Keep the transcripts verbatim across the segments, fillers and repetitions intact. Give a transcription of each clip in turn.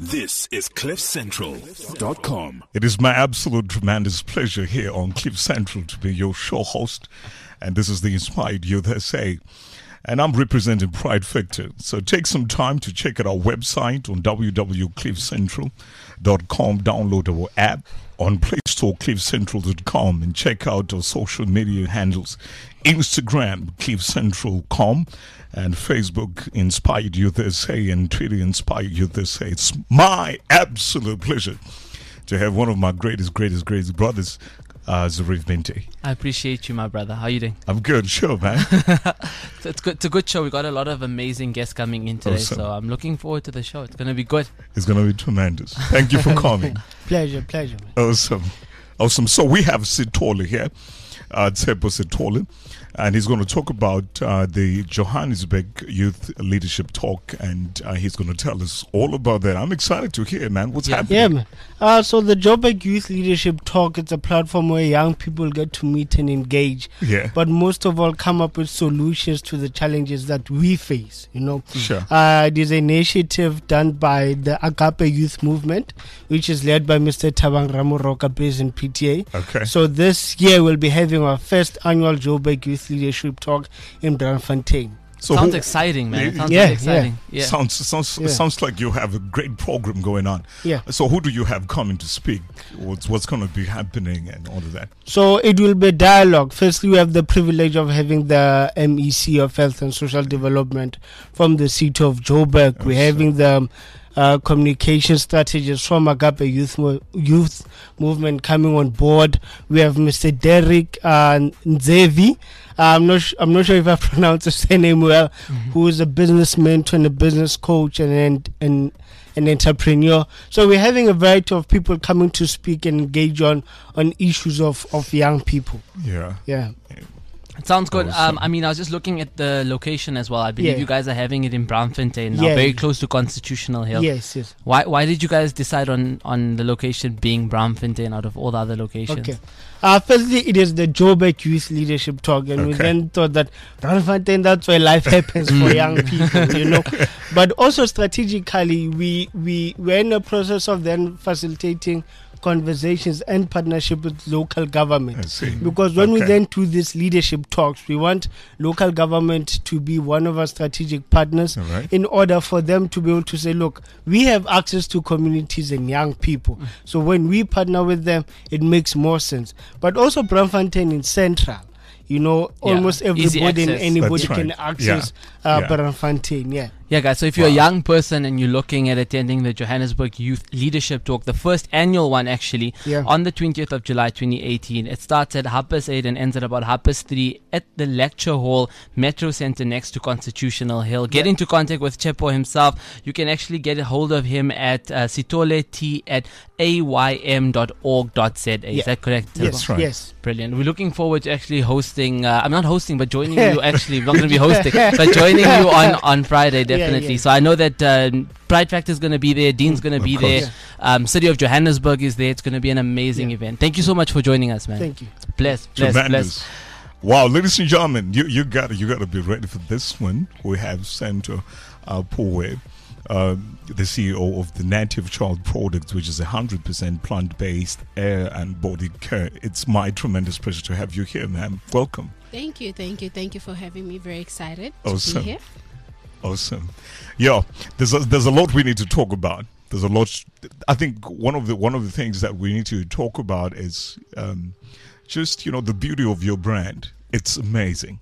This is cliff central dot com. It is my absolute tremendous pleasure here on Cliff Central to be your show host. And this is the Inspired Youth S A. And I'm representing Pride Factor. So take some time to check out our website on w w w dot cliff central dot com. Download our app on Play Store, cliff central dot com, and check out our social media handles. Instagram, cliff central dot com, and Facebook, Inspired Youth S A, and Twitter, Inspired Youth S A. It's my absolute pleasure to have one of my greatest, greatest, greatest brothers, uh, Zarif Binte. I appreciate you, my brother. How are you doing? I'm good, sure, man. It's good. It's a good show. We got a lot of amazing guests coming in today, Awesome. so I'm looking forward to the show. It's going to be good. It's going to be tremendous. Thank you for coming. Pleasure, pleasure, man. Awesome. Awesome. So we have Sithole here, uh, Tshepo Sithole, and he's going to talk about uh, the Johannesburg Youth Leadership Talk, and uh, he's going to tell us all about that. I'm excited to hear, man. What's Yeah. happening? Yeah, man. Uh, so the Joburg Youth Leadership Talk, it's a platform where young people get to meet and engage, Yeah. but most of all come up with solutions to the challenges that we face, you know. Sure. Uh, it is an initiative done by the Agape Youth Movement, which is led by Mister Thabang Ramoroka, based in P T A. Okay. So this year we'll be having our first annual Joburg Youth Leadership Talk in Braamfontein. So Sounds who- exciting, man. It sounds Yeah, very exciting. Yeah. Sounds sounds Yeah. sounds like you have a great program going on. Yeah. So who do you have coming to speak? What's what's going to be happening and all of that? So it will be dialogue. Firstly, we have the privilege of having the M E C of Health and Social Development from the city of Joburg. We're Yes, having the um, uh, communication strategists from Agape Youth Mo- Youth Movement coming on board. We have Mister Derek uh, Nzevi. I'm not. Sh- I'm not sure if I pronounced his name well. Mm-hmm. Who is a business mentor and a business coach and and and an entrepreneur. So we're having a variety of people coming to speak and engage on on issues of of young people. Yeah. Yeah. It sounds good. Awesome. Um, I mean, I was just looking at the location as well. I believe Yeah. you guys are having it in Braamfontein now, Yeah. very close to Constitutional Hill. Yes. Yes. Why Why did you guys decide on, on the location being Braamfontein out of all the other locations? Okay. Uh, firstly, it is the Joburg Youth Leadership Talk, and we Okay. then thought that Braamfontein, that's where life happens for young people, you know. But also strategically, we we we're in the process of then facilitating conversations and partnership with local government. I see. Because when we Okay. then do these leadership talks, we want local government to be one of our strategic partners All right. in order for them to be able to say, look, we have access to communities and young people. So when we partner with them, it makes more sense. But also Braamfontein in Central, you know, Yeah, almost easy everybody and access. anybody That's can right. access Yeah. uh, Yeah. Braamfontein, yeah. Yeah, guys, so if you're a Wow. young person and you're looking at attending the Johannesburg Youth Leadership Talk, the first annual one actually, Yeah. on the twentieth of July twenty eighteen, it starts at half past eight and ends at about half past three at the Lecture Hall, Metro Center next to Constitutional Hill. Get Yeah. into contact with Tshepo himself. You can actually get a hold of him at uh, sitoleti at a y m dot org dot z a. Is Yeah. that correct? Tshepo? Yes, right. Yes. Brilliant. We're looking forward to actually hosting, uh, I'm not hosting, but joining you actually, I'm not going to be hosting, but joining you on, on Friday, definitely. yeah. So I know that um, Pride Factor is going to be there, Dean's going to Of be course. there, um, City of Johannesburg is there. It's going to be an amazing Yeah. event. Thank you so much for joining us, man. Thank you. Bless, bless, bless. Tremendous. Wow, ladies and gentlemen, you you got you got to be ready for this one. We have Santa uh, Powe, uh, the C E O of the Native Child Products, which is a hundred percent plant-based hair and body care. It's my tremendous pleasure to have you here, ma'am. Welcome. Thank you, thank you, thank you for having me. Very excited Awesome. to be here. Awesome. Yeah, there's a, there's a lot we need to talk about. There's a lot. I think one of the one of the things that we need to talk about is um, just you know the beauty of your brand. It's amazing.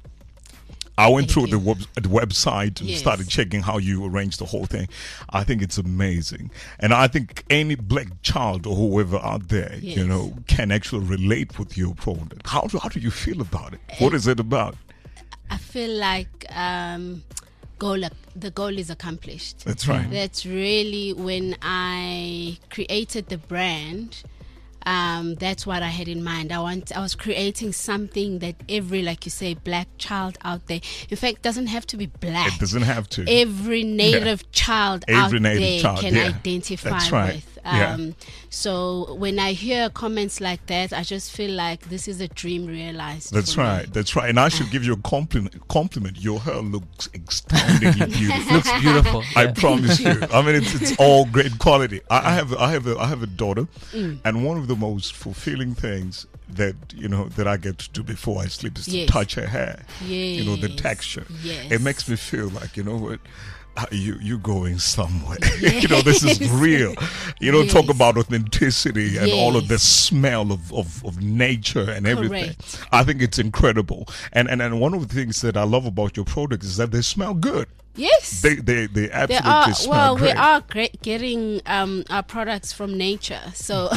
I went Thank through you. the, web, the website and Yes. started checking how you arrange the whole thing. I think it's amazing, and I think any black child or whoever out there, you Yes. know, can actually relate with your product. How do how do you feel about it? What is it about? I feel like um, goal the goal is accomplished. That's right. That's really when I created the brand. Um, that's what I had in mind. I want. I was creating something that every, like you say, black child out there. In fact, doesn't have to be black. It doesn't have to. Every native child Every out native there child, can yeah. identify That's right. with. Yeah. Um, so when I hear comments like that, I just feel like this is a dream realized. That's for me. right. That's right. And I should give you a compliment. Compliment. Your hair looks astoundingly beautiful. Looks beautiful. I Yeah. promise you. I mean, it's it's all great quality. I, I have I have a, I have a daughter, Mm. and one of the most fulfilling things that you know that I get to do before I sleep is Yes. to touch her hair. You know, the Yes. texture. Yes. It makes me feel like, you know what. Uh, you you going somewhere. You know, this is Yes. real. You know, talk Yes. about authenticity and all of the Yes. smell of, of, of nature and everything. Correct. I think it's incredible. And, and and one of the things that I love about your products is that they smell good. Yes. They they they They absolutely are, smell well, great. we are great getting um, our products from nature. So,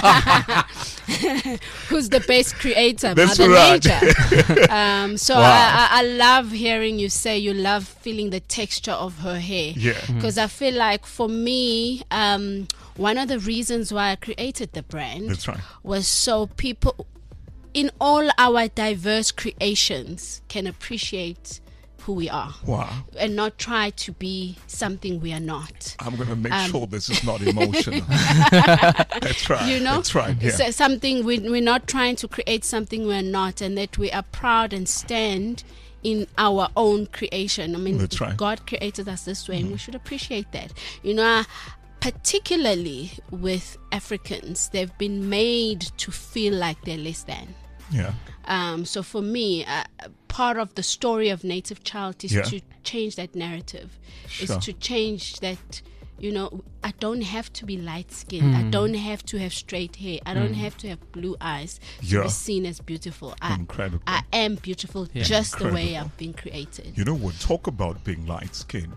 who's the best creator? That's Mother right. Nature. um, so, Wow. I, I, I love hearing you say you love feeling the texture of her hair. Yeah. Because I feel like for me, um, one of the reasons why I created the brand That's right. was so people in all our diverse creations can appreciate who we are Wow. and not try to be something we are not. I'm gonna make Um, sure this is not emotional. That's right. You know, That's right. Yeah. So something we, we're not trying to create something we're not, and that we are proud and stand in our own creation. I mean, That's right. God created us this way, and we should appreciate that. You know, particularly with Africans, they've been made to feel like they're less than. Yeah. Um, so for me, uh, part of the story of Native Child is Yeah. to change that narrative. Sure. Is to change that, you know, I don't have to be light skinned. I don't have to have straight hair. I don't have to have blue eyes to Yeah. be seen as beautiful. I, Incredible. I am beautiful Yeah. just the way Incredible. I've been created. You know what? Talk about being light skinned.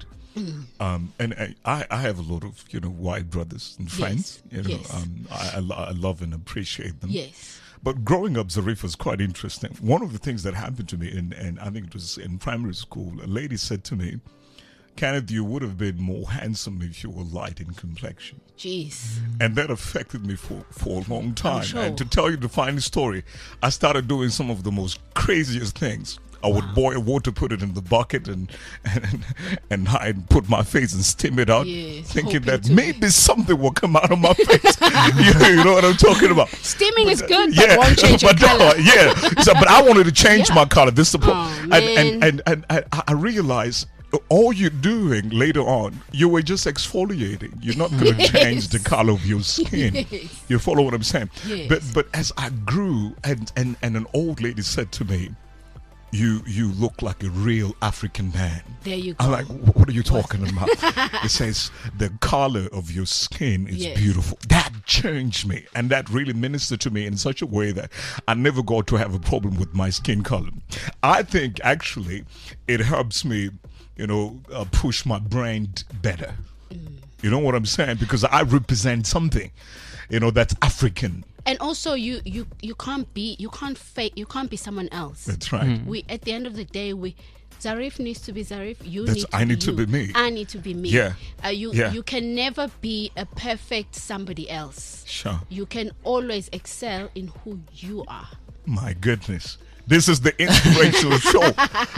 Um, and I, I I have a lot of you know white brothers and friends. You know, Yes. um, I, I, lo- I love and appreciate them. Yes. But growing up, Zarif, was quite interesting. One of the things that happened to me, in, and I think it was in primary school, a lady said to me, Kenneth, you would have been more handsome if you were light in complexion. Jeez. And that affected me for, for a long time. sure. And to tell you the funny story, I started doing some of the most craziest things. I would boil water, put it in the bucket, and and and hide, put my face and steam it out, Yes, thinking hoping that to- maybe something will come out of my face. you, you know what I'm talking about? Steaming is But, good, uh, but won't change your but no, color. yeah. So, but I wanted to change Yeah. my color. This is the problem. Oh, and, man. and, and, and I, I realized all you're doing later on, you were just exfoliating. You're not going to Yes. change the color of your skin. Yes. You follow what I'm saying? Yes. But but as I grew, and, and, and an old lady said to me, you you look like a real African man. There you go. I'm like, "Wh- what are you talking about? It says the color of your skin is Yes. beautiful. That changed me, and that really ministered to me in such a way that I never got to have a problem with my skin color. I think actually it helps me, you know, uh, push my brand better. Mm. You know what I'm saying? Because I represent something, you know, that's African. And also, you you you can't be you can't fake you can't be someone else. That's right. We at the end of the day, we Zarif needs to be Zarif. You That's- need to I be need to you. be me. I need to be me. Yeah. Uh, you Yeah. you can never be a perfect somebody else. Sure. You can always excel in who you are. My goodness. This is the inspirational show.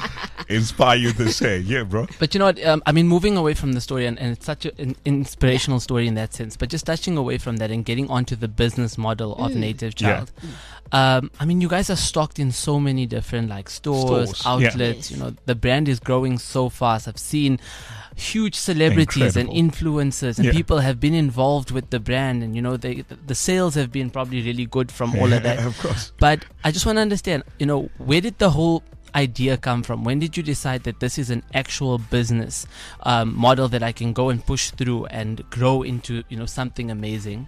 Inspire you to say, yeah, bro. But you know what? Um, I mean, moving away from the story, and, and it's such a, an inspirational story in that sense, but just touching away from that and getting onto the business model of Native Yeah. Child. Um, I mean, you guys are stocked in so many different like stores, Stores, yeah. outlets. Yes. You know, the brand is growing so fast. I've seen huge celebrities Incredible. and influencers, and Yeah. people have been involved with the brand, and you know, they, the sales have been probably really good from all of that. Of course. But I just want to understand, you know, where did the whole idea come from? When did you decide that this is an actual business um, model that I can go and push through and grow into, you know, something amazing?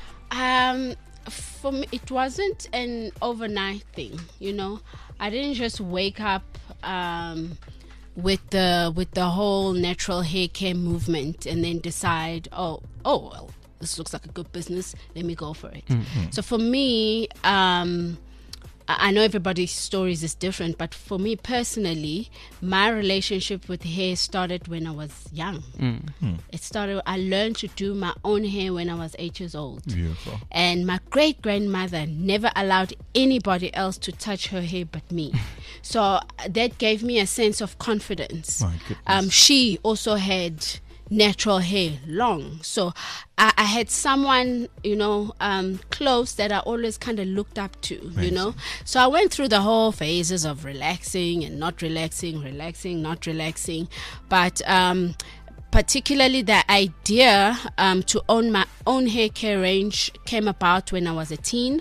Um, for me, it wasn't an overnight thing. You know, I didn't just wake up um, with the with the whole natural hair care movement and then decide, oh, oh, well, this looks like a good business. Let me go for it. So for me, um, I I know everybody's stories is different, but for me personally, my relationship with hair started when I was young. It started, I learned to do my own hair when I was eight years old. Beautiful. And my great grandmother never allowed anybody else to touch her hair but me. So uh, that gave me a sense of confidence. My goodness. Um, she also had natural hair long. So I, I had someone, you know, um, close that I always kind of looked up to, Amazing. you know. So I went through the whole phases of relaxing and not relaxing, relaxing, not relaxing. But um, particularly the idea um, to own my own hair care range came about when I was a teen.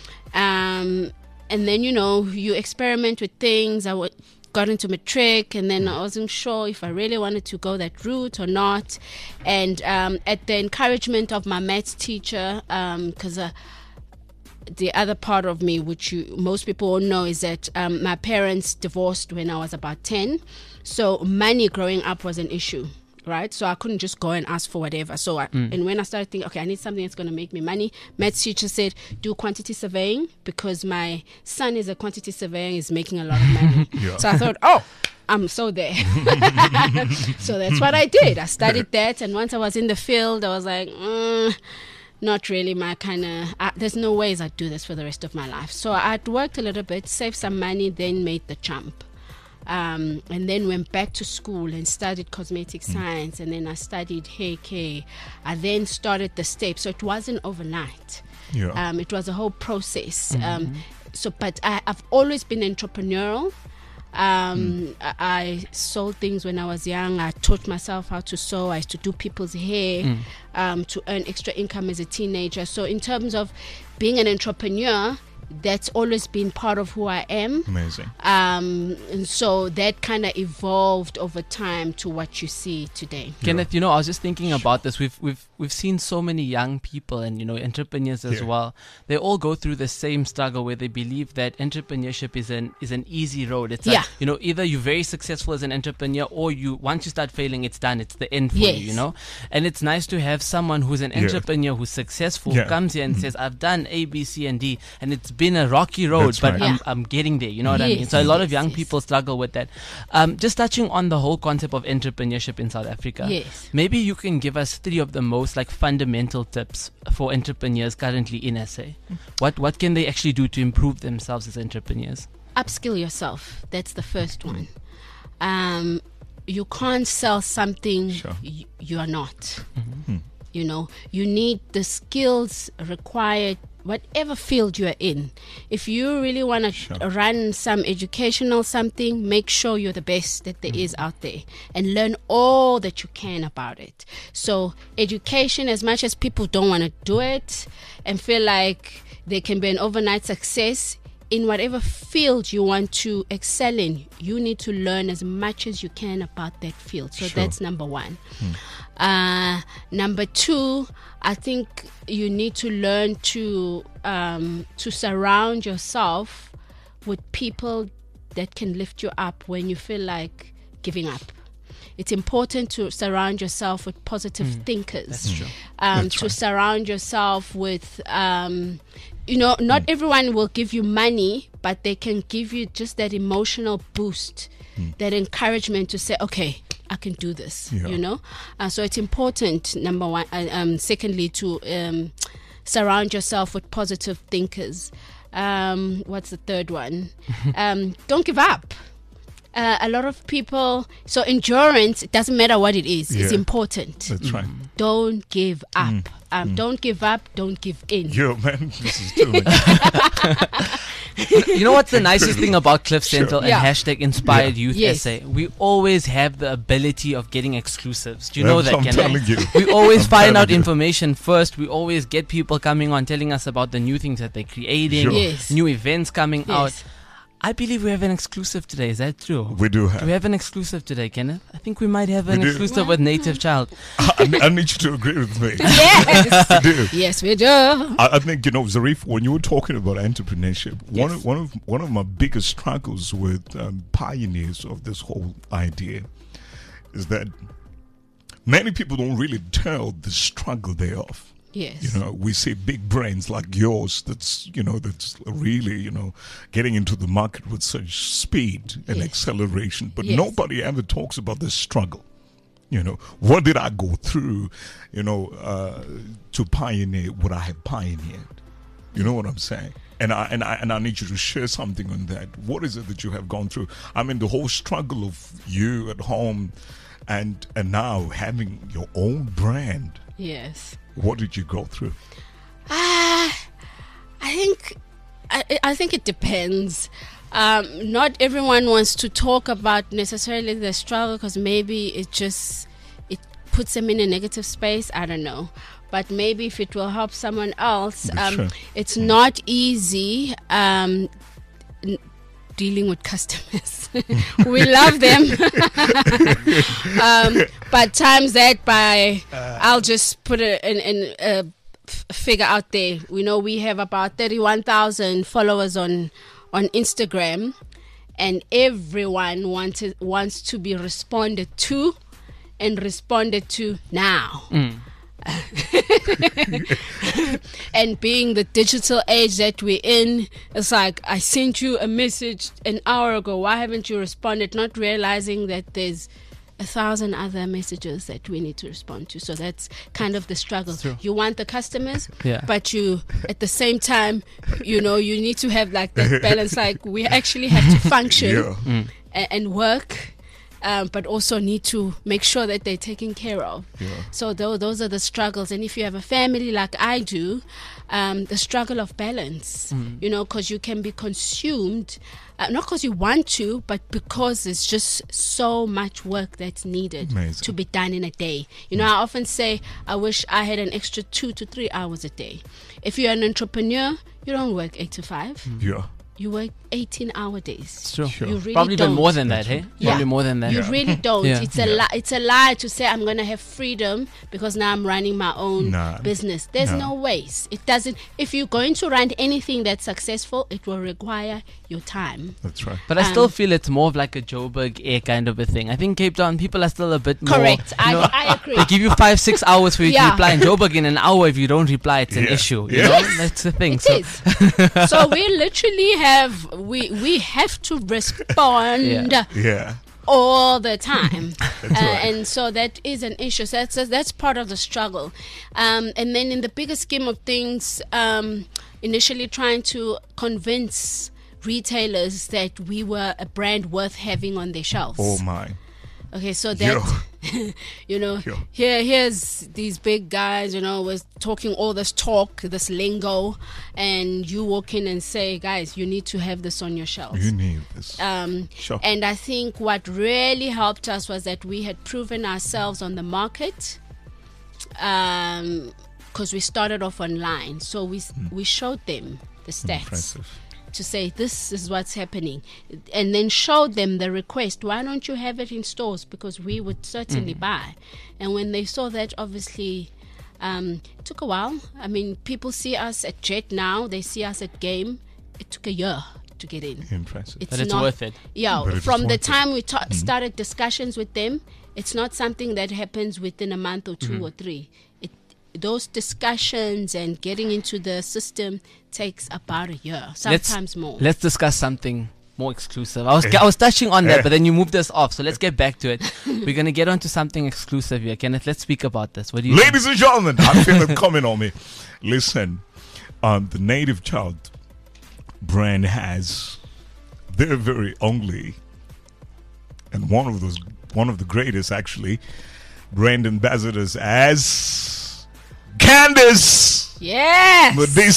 Um, and then, you know, you experiment with things. I would got into matric, and then I wasn't sure if I really wanted to go that route or not. And um, at the encouragement of my maths teacher, because um, uh, the other part of me, which you, most people won't know, is that um, my parents divorced when I was about ten. So money growing up was an issue. Right, so I couldn't just go and ask for whatever. So, I, mm. and when I started thinking, okay, I need something that's going to make me money, maths teacher said, do quantity surveying, because my son is a quantity surveyor, is making a lot of money. Yeah. So I thought, oh, I'm so there. So that's what I did. I studied that, and once I was in the field, I was like, mm, not really my kind of. Uh, there's no ways I'd do this for the rest of my life. So I'd worked a little bit, saved some money, then made the jump. Um, and then went back to school and studied cosmetic mm. science, and then I studied hair care. I then started the steps, so it wasn't overnight. Yeah. Um, it was a whole process. Mm-hmm. Um, so, but I, I've always been entrepreneurial. Um, mm. I, I sold things when I was young. I taught myself how to sew. I used to do people's hair mm. um, to earn extra income as a teenager. So, in terms of being an entrepreneur, that's always been part of who I am. Amazing. Um, and so that kind of evolved over time to what you see today. Yeah. Kenneth, you know, I was just thinking about this. We've we've we've seen so many young people and, you know, entrepreneurs as yeah. well. They all go through the same struggle where they believe that entrepreneurship is an is an easy road. It's like, yeah. you know, either you're very successful as an entrepreneur, or you once you start failing, it's done. It's the end for yes. you, you know. And it's nice to have someone who's an yeah. entrepreneur who's successful, yeah. who comes here and mm-hmm. says, I've done A, B, C, and D, and it's been a rocky road, That's but right. I'm, yeah. I'm getting there, you know what yes. I mean? So a lot of young yes. people struggle with that. Um, just touching on the whole concept of entrepreneurship in South Africa, yes. maybe you can give us three of the most like fundamental tips for entrepreneurs currently in S A. What what can they actually do to improve themselves as entrepreneurs? Upskill yourself. That's the first one. Um, you can't sell something sure. y- you are not. Mm-hmm. You know, you need the skills required, whatever field you are in. If you really want to sure. run some educational something, make sure you're the best that there mm. is out there, and learn all that you can about it. So education, as much as people don't want to do it and feel like they can be an overnight success, in whatever field you want to excel in, you need to learn as much as you can about that field. So sure. that's number one. Hmm. Uh, number two, I think you need to learn to um, to surround yourself with people that can lift you up when you feel like giving up. It's important to surround yourself with positive mm, thinkers. That's true. Um, that's to right. surround yourself with, um, you know, not mm. everyone will give you money, but they can give you just that emotional boost, mm. that encouragement to say, okay, I can do this, yeah. you know. Uh, so it's important, number one. Uh, um, secondly, to um, surround yourself with positive thinkers. Um, what's the third one? um, don't give up. Uh, a lot of people, so endurance, it doesn't matter what it is, yeah. it's important. That's right. Don't give up. Mm. Um, mm. Don't give up, don't give in. Yo, man, this is too much. You know what's the nicest thing about Cliff Central sure. and yeah. hashtag Inspired yeah. Youth yes. S A? We always have the ability of getting exclusives. Do you I'm, know that, I'm Kenneth? telling you. We always I'm find out you. information first. We always get people coming on telling us about the new things that they're creating, Sure. Yes. new events coming Yes. out. I believe we have an exclusive today. Is that true? We do have. Do we have an exclusive today, Kenneth? I think we might have an We do. exclusive with Native Child. I, I need you to agree with me. Yes. We do. Yes, we do. I, I think, you know, Zarif, when you were talking about entrepreneurship, one Yes. of one of one of my biggest struggles with um, pioneers of this whole idea is that many people don't really tell the struggle thereof. Yes. You know, we see big brains like yours that's, you know, that's really, you know, getting into the market with such speed and Yes. acceleration. But Yes. nobody ever talks about the struggle. You know, what did I go through, you know, uh, to pioneer what I have pioneered? You know what I'm saying? And I, and I and I need you to share something on that. What is it that you have gone through? I mean, the whole struggle of you at home, and and now having your own brand. Yes. What did you go through? Ah, I think I, I think it depends. Um, not everyone wants to talk about necessarily the struggle because maybe it just it puts them in a negative space. I don't know, but maybe if it will help someone else, um, Sure. it's not easy. Um, n- dealing with customers. We love them. um, but times that by, I'll just put a, an, an, a f- figure out there. We know we have about thirty-one thousand followers on on Instagram, and everyone wanted, wants to be responded to and responded to now. Mm. And being the digital age that we're in, it's like, I sent you a message an hour ago, why haven't you responded? Not realizing that there's a thousand other messages that we need to respond to. So that's kind of the struggle. True. You want the customers, Yeah. but you at the same time, you know, you need to have like that balance. Like, we actually have to function Yeah. Mm. a- and work, um, but also need to make sure that they're taken care of. Yeah. So tho- those are the struggles. And if you have a family like I do, um, the struggle of balance, you know, because you can be consumed, uh, not because you want to, but because it's just so much work that's needed Amazing. to be done in a day. You know, I often say, I wish I had an extra two to three hours a day. If you're an entrepreneur, you don't work eight to five. Yeah. You work eighteen hour days. It's true. Sure. You really Probably don't. even more than that, hey? Yeah. Probably more than that. You Yeah. really don't. Yeah. It's a Yeah. li- it's a lie to say I'm gonna have freedom because now I'm running my own Nah. business. There's Nah. no ways. It doesn't. If you're going to run anything that's successful, it will require your time. That's right. But I still Um, feel it's more of like a Joburg air kind of a thing. I think Cape Town people are still a bit more. Correct. I, you know, I agree. They give you five, six hours for you Yeah. to reply. In Joburg, in an hour, if you don't reply, it's an Yeah. issue. You Yeah. know, that's the thing. It so, is. So we literally have we we have to respond Yeah. Yeah. all the time. That's Uh, right. and so that is an issue. So that's that's part of the struggle. Um, and then in the bigger scheme of things, um, initially trying to convince retailers that we were a brand worth having on their shelves. Oh my. Okay, so that you know, Yo. here here's these big guys, you know, was talking all this talk, this lingo, and you walk in and say, guys, you need to have this on your shelves. You need this. Um, Sure. And I think what really helped us was that we had proven ourselves on the market, because we started off online. So we we showed them the stats Impressive. to say this is what's happening, and then showed them the request. Why don't you have it in stores? Because we would certainly buy. And when they saw that, obviously. Um, it took a while. I mean, people see us at Jet now. They see us at Game. It took a year to get in. Impressive. It's but it's not, worth it. Yeah, But it is from the worth it. time we ta- started discussions with them, it's not something that happens within a month or 2 or three. It those discussions and getting into the system takes about a year, sometimes let's, more. Let's discuss something more exclusive. I was I was touching on that, but then you moved us off. So let's get back to it. We're gonna get onto something exclusive here, Kenneth. Let's speak about this. What do you? think? Ladies and gentlemen, I feel it coming on me. Listen, um, the Native Child brand has their very only, and one of those, one of the greatest actually, brand ambassadors as Candice Yes.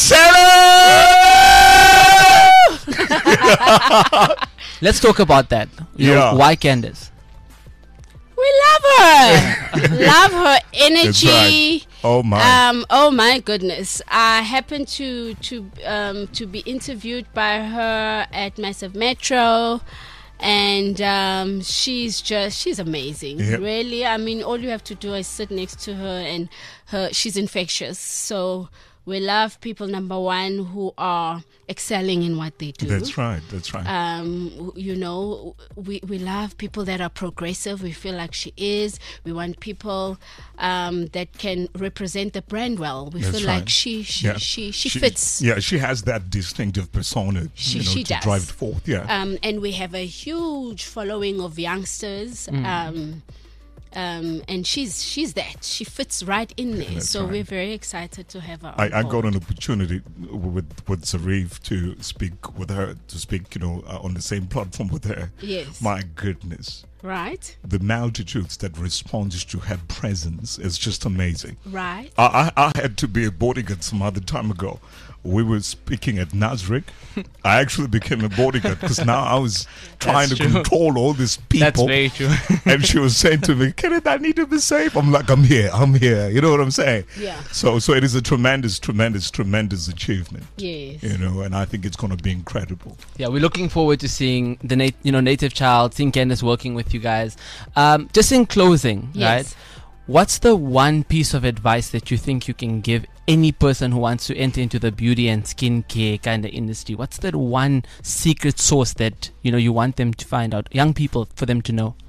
Medicena. Let's talk about that. You know, Yeah. why Candice? We love her. Love her energy. Oh my! Um, oh my goodness! I happened to to um, to be interviewed by her at Massive Metro, and um, she's just she's amazing. Yep. Really, I mean, all you have to do is sit next to her, and her she's infectious. So we love people, number one, who are excelling in what they do. That's right. That's right. Um, w- you know, we, we love people that are progressive. We feel like she is. We want people um, that can represent the brand well. We That's feel right. like she she, Yeah. she, she fits. Yeah, she has that distinctive persona. She- you know, she to does. drive it forth. Yeah. Um, and we have a huge following of youngsters. Mm. Um, um, and she's she's that. She fits right in there. That's so right. we're very excited to have her. I, on I got board. an opportunity with with Zarif to speak with her, to speak, you know, uh, on the same platform with her. Yes. My goodness, Right. The multitudes that respond to her presence is just amazing. Right. I, I, I had to be a bodyguard some other time ago. We were speaking at Nasrik. I actually became a bodyguard because now I was trying That's to true. control all these people. That's very true. And she was saying to me, Kenneth, I need to be safe. I'm like, I'm here, I'm here. You know what I'm saying? Yeah. So so it is a tremendous, tremendous, tremendous achievement. Yes. You know, and I think it's going to be incredible. Yeah, we're looking forward to seeing the nat- you know Native Child, seeing Candace working with you guys. Um, just in closing, Yes. right? What's the one piece of advice that you think you can give any person who wants to enter into the beauty and skincare kind of industry? What's that one secret sauce that you know you want them to find out, young people, for them to know?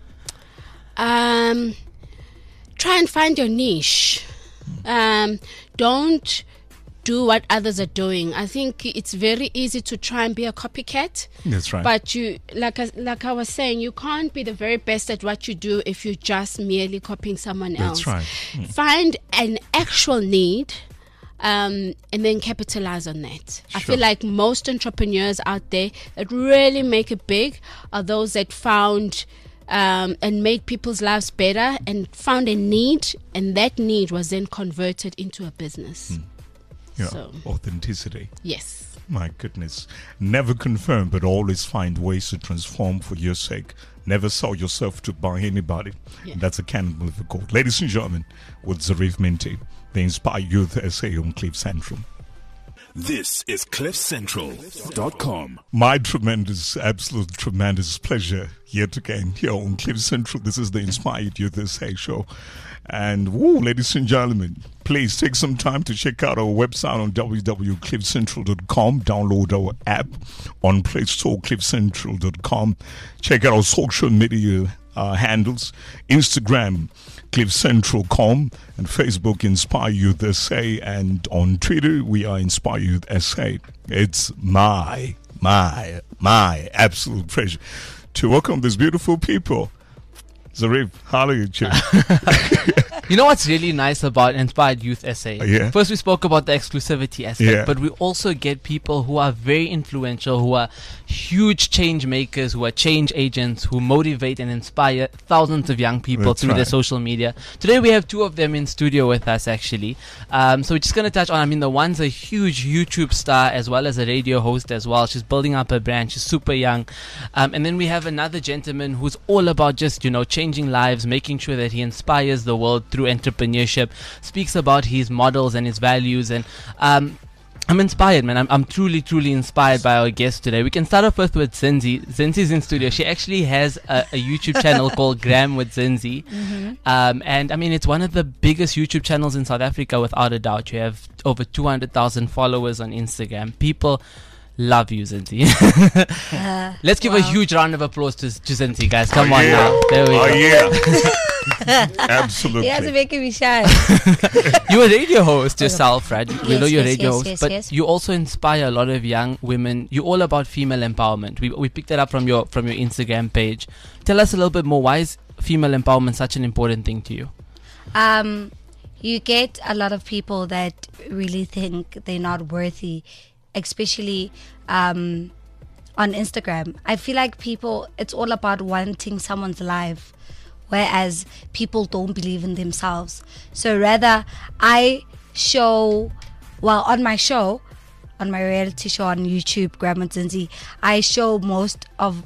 Um, try and find your niche. Um, don't do what others are doing. I think it's very easy to try and be a copycat. That's right. But you, like I, like I was saying, you can't be the very best at what you do if you're just merely copying someone else. That's right. Mm. Find an actual need, um, and then capitalize on that. I Sure. feel like most entrepreneurs out there that really make it big are those that found um, and made people's lives better and found a need, and that need was then converted into a business. Yeah. So- Authenticity. Yes. My goodness. Never confirm, but always find ways to transform for your sake. Never sell yourself to buy anybody. Yeah. And that's a cannibal of a quote. Ladies and gentlemen, with Zarif Minty, the Inspire Youth S A on Cliff Central. This is cliff central dot com. My tremendous, absolute tremendous pleasure yet again here on Cliff Central. This is the Inspired Youth S A show. And, woo, ladies and gentlemen, please take some time to check out our website on w w w dot cliff central dot com. Download our app on Play Store, cliff central dot com. Check out our social media uh, handles, Instagram, cliff central dot com, and Facebook, Inspire Youth S A, and on Twitter, we are Inspire Youth S A. It's my, my, my absolute pleasure to welcome these beautiful people. Zarif, how are you, Chief? You know what's really nice about Inspired Youth S A? Yeah. First, we spoke about the exclusivity aspect, Yeah. but we also get people who are very influential, who are huge change makers, who are change agents, who motivate and inspire thousands of young people That's through their right. social media. Today, we have two of them in studio with us, actually. Um, so we're just going to touch on, I mean, the one's a huge YouTube star as well as a radio host as well. She's building up her brand. She's super young. Um, and then we have another gentleman who's all about just, you know, changing lives, making sure that he inspires the world through entrepreneurship, speaks about his models and his values. And um, I'm inspired, man. I'm, I'm truly, truly inspired by our guest today. We can start off with, with Zinzi. Zinzi's in studio. She actually has a, a YouTube channel called Gram with Zinzi. Mm-hmm. Um, and I mean, it's one of the biggest YouTube channels in South Africa, without a doubt. You have over two hundred thousand followers on Instagram. People love you, Zinzi. Uh, Let's give a wow. huge round of applause to, to Zinzi, guys. Come Oh, on yeah. now. There we Oh, go. yeah. Absolutely. You have to make me shy. You're a radio host yourself, right? we Yes, know you're a yes, radio yes, host, yes, but yes. you also inspire a lot of young women. You're all about female empowerment. We we picked that up from your from your Instagram page. Tell us a little bit more. Why is female empowerment such an important thing to you? Um, you get a lot of people that really think they're not worthy, especially um, on Instagram. I feel like people, it's all about wanting someone's life, whereas people don't believe in themselves. So rather, I show, well, on my show, on my reality show on YouTube, Grandma Zinzi, I show most of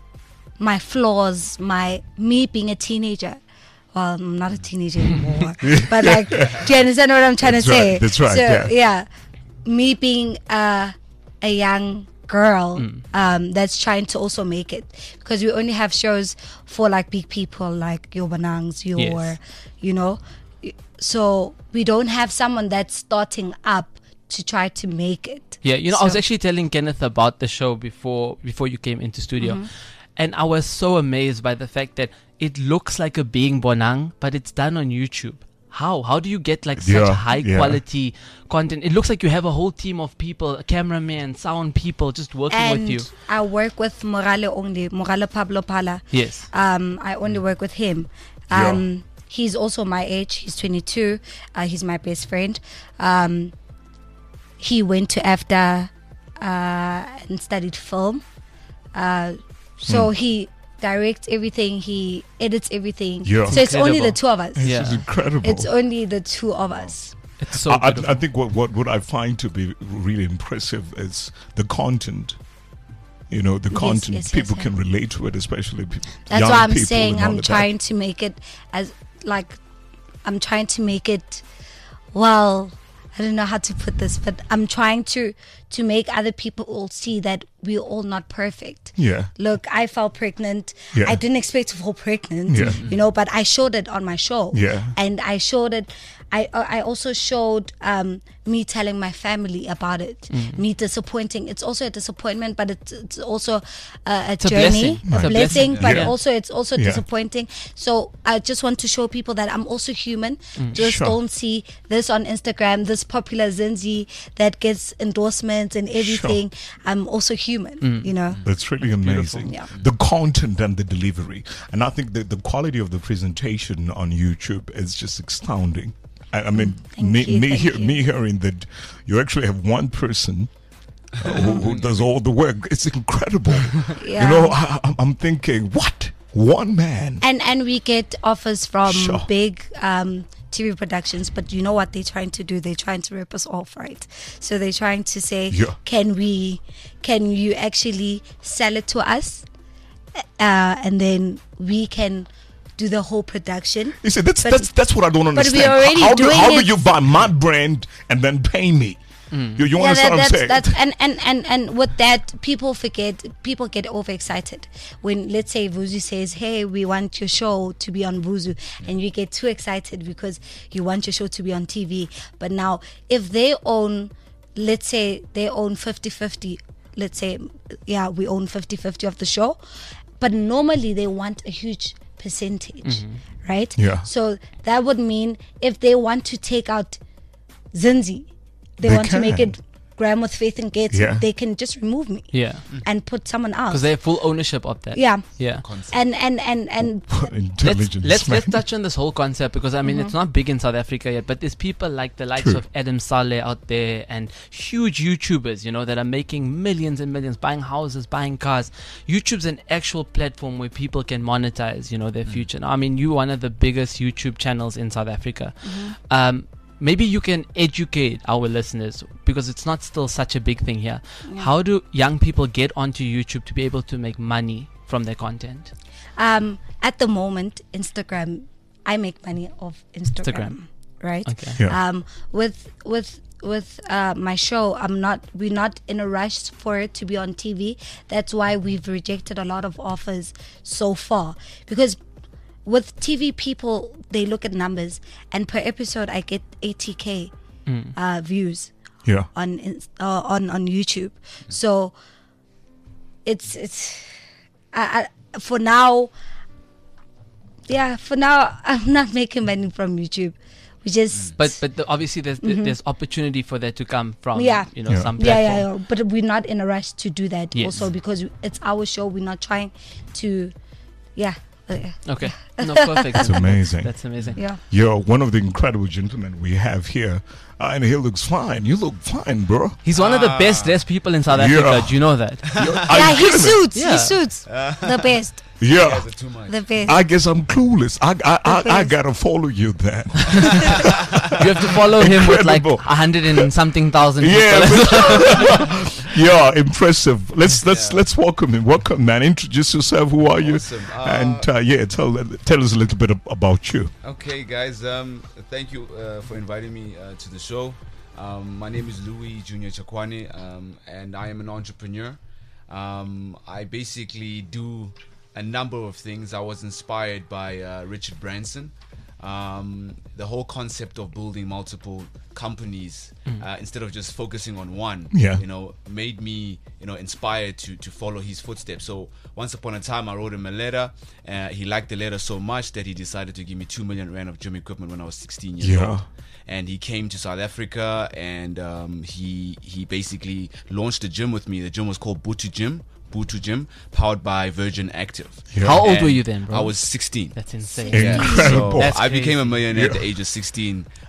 my flaws, my me being a teenager. Well, I'm not a teenager anymore, but like, do you understand what I'm trying That's to say? right, that's right, So yeah. yeah, me being a a young girl Mm. um, that's trying to also make it, because we only have shows for like big people like your Banangs, your, Yes. you know, so we don't have someone that's starting up to try to make it. Yeah, you know, I was So- actually telling Kenneth about the show before before you came into studio, Mm-hmm. and I was so amazed by the fact that it looks like a being Bonang, but it's done on YouTube. How? How do you get like such Yeah, high yeah. quality content? It looks like you have a whole team of people, a cameraman, sound people, just working and with you. I work with Morale only, Morale Pablo Pala. Yes. Um, I only work with him. Yeah. Um, he's also my age. He's twenty-two. Uh, he's my best friend. Um, he went to AFDA uh, and studied film. Uh, so he directs everything. He edits everything. Yeah. So it's only Incredible. the two of us. This Yeah. is incredible. It's only the two of us. It's so I, I, beautiful. I think what, what, what I find to be really impressive is the content. You know, the Yes, content, yes, yes, people yes. can relate to it, especially people. That's young why I'm people saying and all I'm of trying to make it as like I'm trying to make it well, I don't know how to put this, but I'm trying to to make other people all see that we're all not perfect. That. Yeah. Look, I fell pregnant. Yeah. I didn't expect to fall pregnant. Yeah. You know, but I showed it on my show. Yeah. And I showed it. I I also showed um, me telling my family about it. Mm-hmm. Me disappointing. It's also a disappointment, but it's it's also a, a It's a journey, blessing. It's a a blessing. blessing, But yeah. also it's also Yeah. disappointing. So I just want to show people that I'm also human. Just Sure. don't see this on Instagram. This popular Zinzi that gets endorsements and everything. I'm also human. You know. That's really amazing. Yeah. The content and the delivery. And I think that the quality of the presentation on YouTube is just astounding. I, I mean, Thank me, you, me, thank hear, you. me hearing that you actually have one person uh, who, who does all the work. It's incredible. Yeah. You know, I, I'm- I'm thinking, what? One man? And and we get offers from Sure. big um, T V productions, but you know what they're trying to do? They're trying to rip us off, right? So they're trying to say, Yeah. can we, can you actually sell it to us, uh, and then we can do the whole production? You see, that's, But- that's, that's what I don't but we're understand. already how do, doing how do it- you buy my brand and then pay me? You, you Yeah, understand that, what I'm that's saying? that's and, and and and with that, people forget. People get overexcited when, let's say, Vuzu says, "Hey, we want your show to be on Vuzu," and you get too excited because you want your show to be on T V. But now, if they own, let's say, they own fifty-fifty, let's say, yeah, we own fifty-fifty of the show, but normally they want a huge percentage, right? Yeah. So that would mean if they want to take out Zinzi, they, They want to make can. it Graham with Faith and Gates, Yeah. they can just remove me yeah. and put someone else. Because they have full ownership of that. yeah. Yeah. And and and and Let's, Intelligence. let's man. let's touch on this whole concept because I mean Mm-hmm. it's not big in South Africa yet, but there's people like the likes True. of Adam Saleh out there and huge YouTubers, you know, that are making millions and millions, buying houses, buying cars. YouTube's an actual platform where people can monetize, you know, their future. Now, I mean, you're one of the biggest YouTube channels in South Africa. Um, maybe you can educate our listeners because it's not still such a big thing here. How do young people get onto YouTube to be able to make money from their content? um at the moment, Instagram, I make money off Instagram, Instagram. right? Okay. Yeah. Um with with with uh, my show, I'm not we're not in a rush for it to be on T V. That's why we've rejected a lot of offers so far, because with T V, people, they look at numbers, and per episode I get eighty k uh, views Yeah. on Ins- uh, on on YouTube. So it's it's I, I, for now. Yeah, for now I'm not making money from YouTube. We just But but the, obviously there's there's opportunity for that to come from Mm-hmm. Yeah. you know Yeah. some yeah, platform. yeah, yeah, but we're not in a rush to do that Yes. also, because it's our show. We're not trying to, yeah, uh, Okay, no, perfect. That's amazing. That's amazing. yeah. You're one of the incredible gentlemen we have here. Uh, and he looks fine. You look fine, bro. He's one of the best dressed people in South Yeah. Africa. Do you know that? Yeah, he suits. Yeah. He suits the best. Yeah. Too much. The best. I guess I'm clueless. I I, I, I best. gotta follow you then. You have to follow him with like a Incredible. hundred and something thousand Yeah, people. yeah, impressive. Let's let's Yeah. let's welcome him. Welcome, man. Introduce yourself. Who are you? Awesome. Uh, and uh, yeah, tell tell us a little bit ab- about you. Okay, guys. Um, thank you uh, for inviting me uh, to the show. Um, my name is Louis Junior Chakwane, um, and I am an entrepreneur. Um, I basically do a number of things. I was inspired by uh, Richard Branson. Um, the whole concept of building multiple companies uh, instead of just focusing on one, Yeah. you know, made me, you know, inspired to to follow his footsteps. So once upon a time, I wrote him a letter. Uh, he liked the letter so much that he decided to give me two million rand of gym equipment when I was sixteen years Yeah. old. And he came to South Africa, and um, he he basically launched a gym with me. The gym was called Butu Gym. Butu Gym, powered by Virgin Active. Yeah. How old And were you then, bro? I was sixteen. That's insane. Incredible. So That's I became a crazy. millionaire at Yeah. the age of sixteen.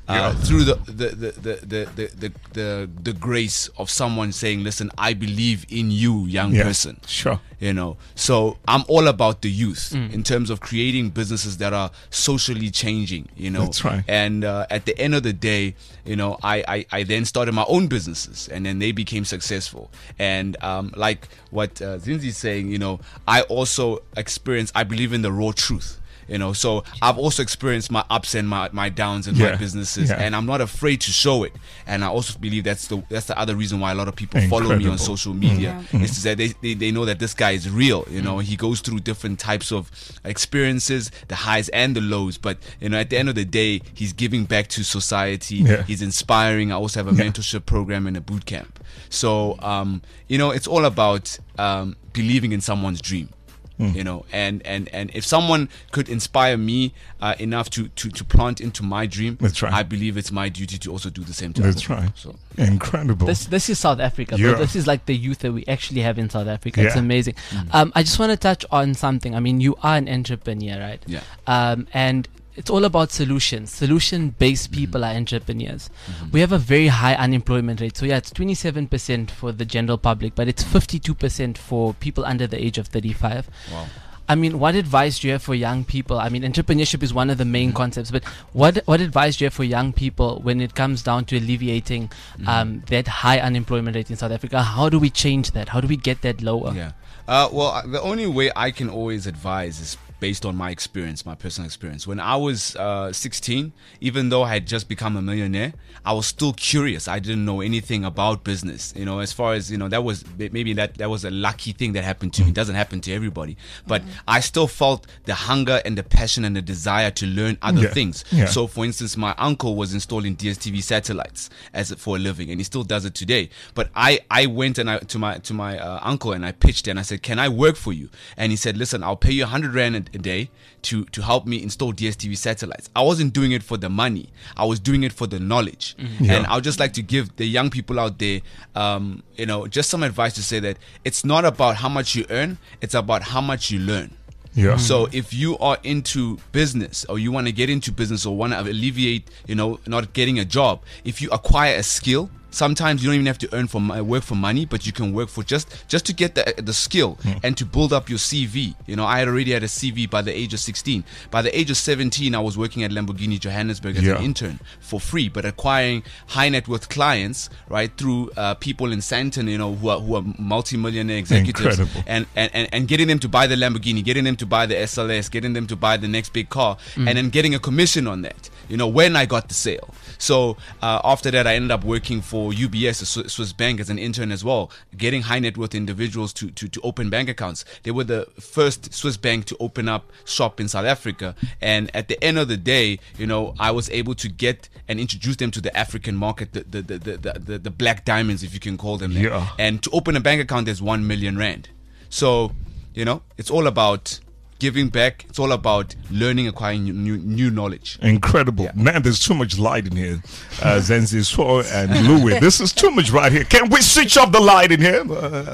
uh, through the the the, the, the, the, the the the grace of someone saying, listen, I believe in you, young Yeah, person. sure. You know, so I'm all about the youth Mm. in terms of creating businesses that are socially changing, you know. That's right. And uh, at the end of the day, you know, I, I, I then started my own businesses, and then they became successful. And um, like what uh, Zinzi's saying, you know, I also experience, I believe in the raw truth. You know, so I've also experienced my ups and my, my downs in Yeah, my businesses, yeah. and I'm not afraid to show it. And I also believe that's the that's the other reason why a lot of people follow me Incredible. on social media, Yeah. is that they, they they know that this guy is real. You know, he goes through different types of experiences, the highs and the lows. But you know, at the end of the day, he's giving back to society. Yeah. He's inspiring. I also have a Yeah. mentorship program and a boot camp. So um, you know, it's all about um, believing in someone's dream. You know, and, and, and if someone could inspire me uh, enough to, to, to plant into my dream, That's right. I believe it's my duty to also do the same to That's others. right. So Incredible. This this is South Africa. Yeah. Bro. This is like the youth that we actually have in South Africa. It's Yeah. amazing. Um, I just want to touch on something. I mean, you are an entrepreneur, right? yeah, Um, and it's all about solutions. Solution-based people are entrepreneurs. We have a very high unemployment rate. So yeah, it's twenty-seven percent for the general public, but it's fifty-two percent for people under the age of thirty-five. wow. I mean, what advice do you have for young people? I mean, entrepreneurship is one of the main concepts, but what what advice do you have for young people when it comes down to alleviating um, that high unemployment rate in South Africa? How do we change that? How do we get that lower? Yeah. Uh, well, uh, the only way I can always advise is based on my experience, my personal experience. When I was uh, sixteen, even though I had just become a millionaire, I was still curious. I didn't know anything about business. You know, as far as, you know, that was maybe that, that was a lucky thing that happened to me. It doesn't happen to everybody. But I still felt the hunger and the passion and the desire to learn other Yeah. things. Yeah. So, for instance, my uncle was installing D S T V satellites as for a living, and he still does it today. But I, I went and I to my to my uh, uncle and I pitched and I said, "Can I work for you?" And he said, "Listen, I'll pay you a hundred rand a, a day to to help me install D S T V satellites." I wasn't doing it for the money; I was doing it for the knowledge. Yeah. And I would just like to give the young people out there, um, you know, just some advice to say that it's not about how much you earn; it's about how much you learn. yeah. So if you are into business, or you want to get into business, or want to alleviate, you know, not getting a job, if you acquire a skill, sometimes you don't even have to earn for mo- work for money, but you can work for just just to get the the skill and to build up your C V. You know, I had already had a C V by the age of sixteen. By the age of seventeen, I was working at Lamborghini Johannesburg as Yeah. an intern for free, but acquiring high net worth clients, right, through uh, people in Sandton, you know, who are who are multi-millionaire executives, Incredible. and, and, and, and getting them to buy the Lamborghini, getting them to buy the S L S, getting them to buy the next big car, and then getting a commission on that, you know, when I got the sale. So uh, after that, I ended up working for U B S, a Swi- Swiss bank, as an intern as well, getting high net worth individuals to, to, to open bank accounts. They were the first Swiss bank to open up shop in South Africa. And at the end of the day, you know, I was able to get and introduce them to the African market, the the, the, the, the, the black diamonds, if you can call them that. Yeah. And to open a bank account, there's one million rand. So, you know, it's all about giving back. It's all about learning, acquiring new new, new knowledge. Incredible. Yeah. Man, there's too much light in here. Uh, Zenzi Swo and Louis. This is too much right here. Can we switch off the light in here?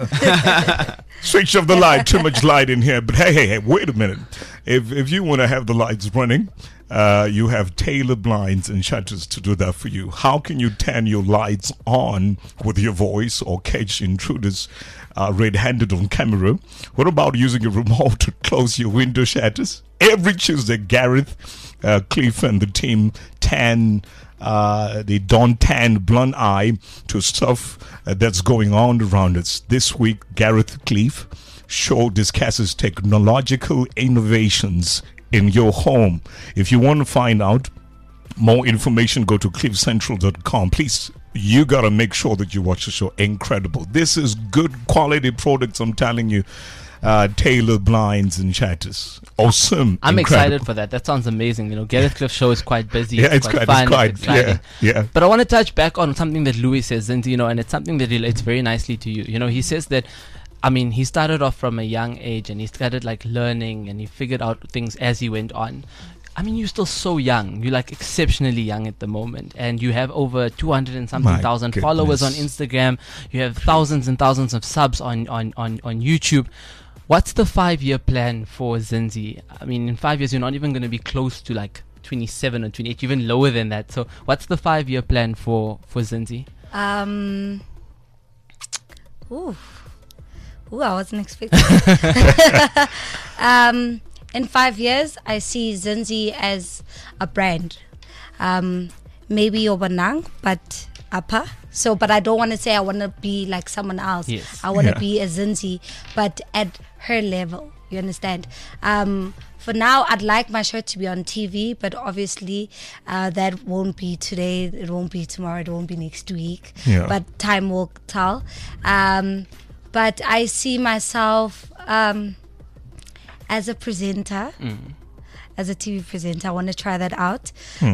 Uh, switch off the light. Too much light in here. But hey, hey, hey, wait a minute. If if you want to have the lights running, uh, you have Taylor blinds and shutters to do that for you. How can you turn your lights on with your voice or catch intruders uh, red-handed on camera? What about using a remote to close your window shutters? Every Tuesday, Gareth, uh, Cliff, and the team tan. Uh, they don't tan blunt eye to stuff uh, that's going on around us. This week, Gareth Cliff show discusses technological innovations in your home. If you want to find out more information, go to cliff central dot com. Please, you got to make sure that you watch the show. Incredible. This is good quality products, I'm telling you. Uh, Taylor blinds and shutters. Awesome. I'm Incredible. excited for that. That sounds amazing. You know, Gareth Cliff show is quite busy. Yeah, it's quite quite, fun. it's quite, It's exciting. yeah, yeah. But I want to touch back on something that Louis says, and you know, and it's something that relates very nicely to you. You know, he says that, I mean, he started off from a young age, and he started like learning, and he figured out things as he went on. I mean, you're still so young. You're like exceptionally young at the moment, and you have over two hundred and something My thousand followers on goodness. Instagram. You have thousands and thousands of subs on on on on YouTube. What's the five-year plan for Zinzi? I mean, in five years, you're not even going to be close to like twenty-seven or twenty-eight, even lower than that. So what's the five-year plan for for Zinzi? Um. Ooh. Ooh, I wasn't expecting. um, in five years, I see Zinzi as a brand. Um, maybe Yobanang, but upper. So, but I don't want to say I want to be like someone else. Yes. I want to Yeah. be a Zinzi, but at her level. You understand? Um, for now, I'd like my show to be on T V, but obviously uh, that won't be today. It won't be tomorrow. It won't be next week. Yeah. But time will tell. Um, but I see myself um, as a presenter, as a T V presenter. I want to try that out.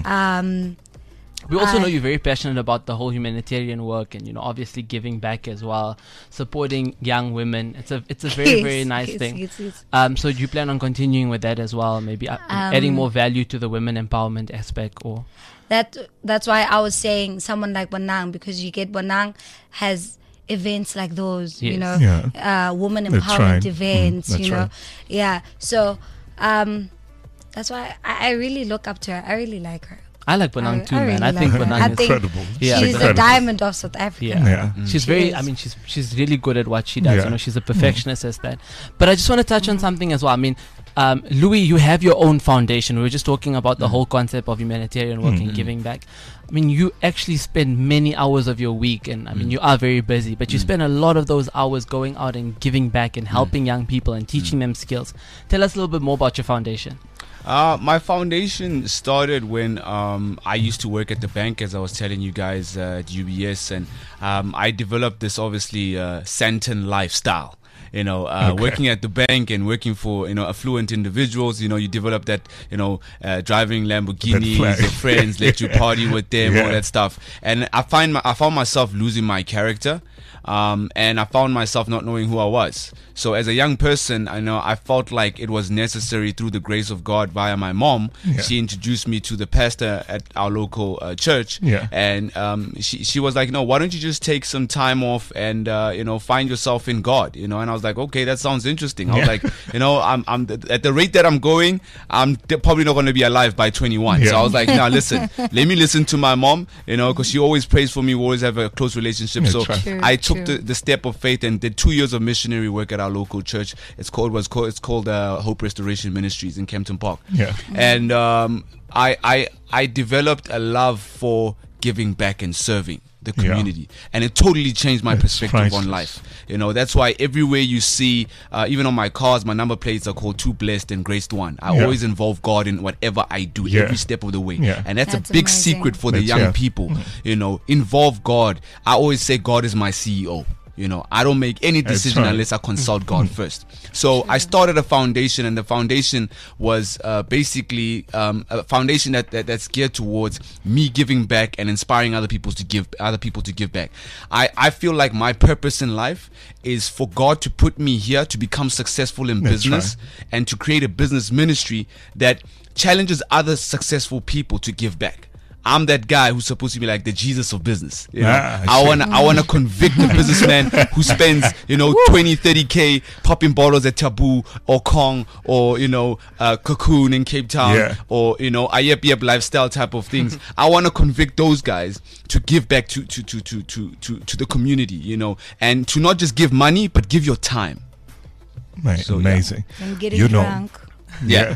Um, We also know I- you're very passionate about the whole humanitarian work, and you know, obviously giving back as well, supporting young women. It's a it's a very Yes, very nice yes, thing. yes, yes. Um, so do you plan on continuing with that as well? Maybe uh, adding more value to the women empowerment aspect, or That that's why I was saying someone like Bonang, because you get Bonang has events like those, you Yes. know, Yeah. uh, woman That's empowerment right. events, Mm, that's you know, right. yeah. So um, that's why I, I really look up to her. I really like her. I like Bonang I- too, I man. really I think like her. Bonang I is think Incredible. Yeah, she's incredible. a diamond of South Africa. Yeah, Yeah. she's She very. is. I mean, she's she's really good at what she does. Yeah. You know, she's a perfectionist as that. But I just want to touch on something as well. I mean, um, Louis, you have your own foundation. We were just talking about the whole concept of humanitarian work and giving back. I mean, you actually spend many hours of your week, and I mean, you are very busy. But you spend a lot of those hours going out and giving back and helping young people and teaching them skills. Tell us a little bit more about your foundation. Uh, my foundation started when um, I used to work at the bank, as I was telling you guys uh, at U B S, and um, I developed this obviously uh, Santon lifestyle. You know, uh, Okay. working at the bank and working for you know affluent individuals. You know, you develop that. You know, uh, driving Lamborghinis, flag. your friends let you party with them, all Yeah. that stuff. And I find my, I found myself losing my character. Um, and I found myself not knowing who I was. So as a young person, I know I felt like it was necessary through the grace of God via my mom. Yeah. She introduced me to the pastor at our local uh, church, Yeah. and um, she she was like, "No, why don't you just take some time off and uh, you know find yourself in God?" You know, and I was like, "Okay, that sounds interesting." I was Yeah. like, you know, I'm I'm at the rate that I'm going, I'm d- probably not going to be alive by twenty-one. So Yeah. I was like, "Now listen, let me listen to my mom," you know, because she always prays for me. We always have a close relationship. That's so right. True, I took true. the, the step of faith and did two years of missionary work at our local church. It's called was called it's called uh, Hope Restoration Ministries in Kempton Park. Yeah. And um, I I I developed a love for giving back and serving the Yeah. community, and it totally changed my That's perspective on priceless. life. You know, that's why everywhere you see, uh, even on my cars, my number plates are called Too Blessed and Graced One. I Yeah. always involve God in whatever I do, Yeah. every step of the way. Yeah. And that's, That's a big amazing. secret for the That's- young yeah. people. You know, involve God. I always say God is my C E O. You know, I don't make any That's decision right. unless I consult God first. So I started a foundation, and the foundation was uh, basically um, a foundation that, that that's geared towards me giving back and inspiring other people to give other people to give back. I, I feel like my purpose in life is for God to put me here to become successful in That's business and to create a business ministry that challenges other successful people to give back. I'm that guy who's supposed to be like the Jesus of business. You know? Ah, I I see. wanna I wanna convict the businessman who spends, you know, twenty, thirty K popping bottles at Taboo or Kong or, you know, uh, Cocoon in Cape Town Yeah. or, you know, a yep yep lifestyle type of things. I wanna convict those guys to give back to to, to, to, to, to to the community, you know, and to not just give money but give your time. Man, So, yeah. amazing. I'm getting You know, drunk. Yeah.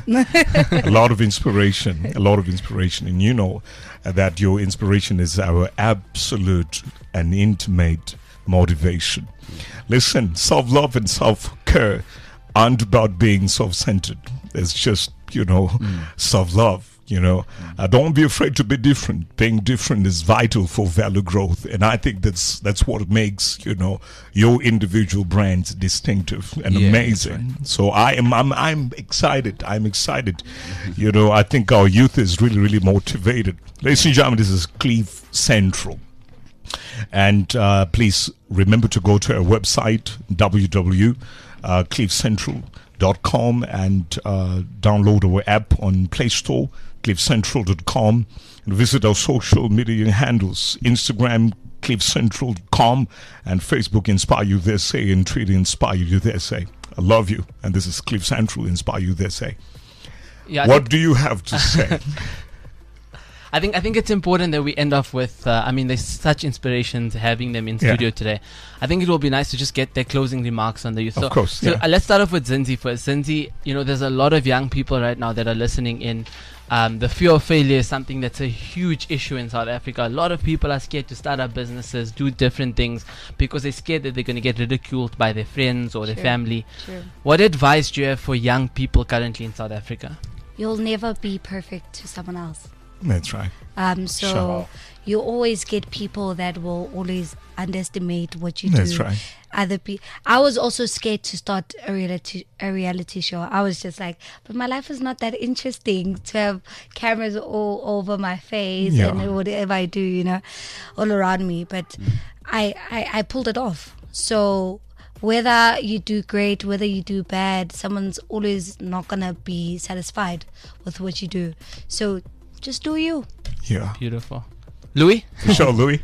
a lot of inspiration, a lot of inspiration, and you know uh, that your inspiration is our absolute and intimate motivation. Listen, self-love and self-care aren't about being self-centered. It's just, you know, self-love. You know, uh, don't be afraid to be different. Being different is vital for value growth, and I think that's that's what makes, you know, your individual brands distinctive and Yeah, amazing. So I am I'm I'm excited. I'm excited. You know, I think our youth is really really motivated. Ladies and gentlemen, this is Cliff Central. And uh, please remember to go to our website, w w w dot cliff central dot com, and uh, download our app on Play Store, cliff central dot com, and visit our social media handles, Instagram, cliff central dot com, and Facebook, Inspire Youth S A, and Twitter, Inspire Youth S A. I love you, and this is Cliff Central, Inspire Youth S A. Yeah, I What think- do you have to say? I think I think it's important that we end off with. Uh, I mean, there's such inspirations having them in Yeah. studio today. I think it will be nice to just get their closing remarks on the youth. Of So, course, So yeah. uh, let's start off with Zinzi first. Zinzi, you know, there's a lot of young people right now that are listening in. Um, the fear of failure is something that's a huge issue in South Africa. A lot of people are scared to start up businesses, do different things because they're scared that they're going to get ridiculed by their friends or their True. family. True. What advice do you have for young people currently in South Africa? You'll never be perfect to someone else. That's right. Um, Sure. so you always get people that will always underestimate what you That's do. right. Other people. I was also scared to start a reality a reality show. I was just like, but my life is not that interesting to have cameras all over my face Yeah. and whatever I do, you know, all around me. But I, I I pulled it off. So whether you do great, whether you do bad, someone's always not gonna be satisfied with what you do. So just do you. Yeah. Beautiful. Louis? For sure, Louis.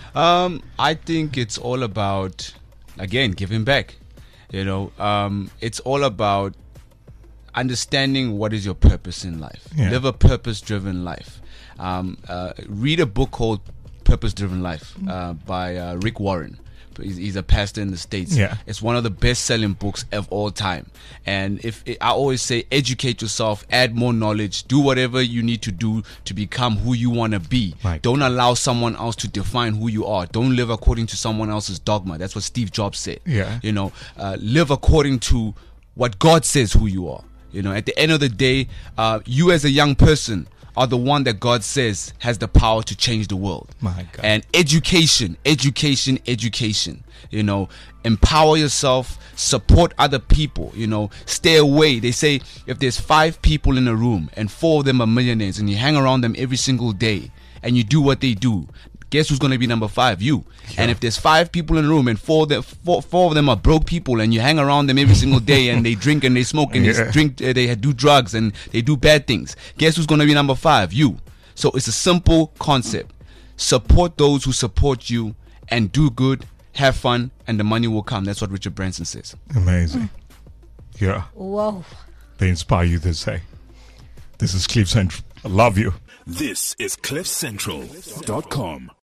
Um, I think it's all about, again, giving back. You know, um, it's all about understanding what is your purpose in life. Yeah. Live a purpose-driven life. Um, uh, read a book called Purpose-Driven Life uh, by uh, Rick Warren. He's, he's a pastor in the States. Yeah. It's one of the best-selling books of all time. And if I always say, educate yourself, add more knowledge, do whatever you need to do to become who you want to be. Right. Don't allow someone else to define who you are. Don't live according to someone else's dogma. That's what Steve Jobs said. Yeah. You know, uh, live according to what God says who you are. You know, at the end of the day, uh, you as a young person are the one that God says has the power to change the world. My God. And education, education, education. You know, empower yourself, support other people, you know, stay away. They say if there's five people in a room and four of them are millionaires and you hang around them every single day and you do what they do, guess who's going to be number five? You. And if there's five people in a room and four of them, four, four of them are broke people and you hang around them every single day and they drink and they smoke and Yeah. they drink, uh, they do drugs and they do bad things, guess who's going to be number five? You. So it's a simple concept. Support those who support you and do good, have fun, and the money will come. That's what Richard Branson says. Amazing. Yeah. Whoa. They inspire you, they say. This is Cliff Central. I love you. This is cliff central dot com.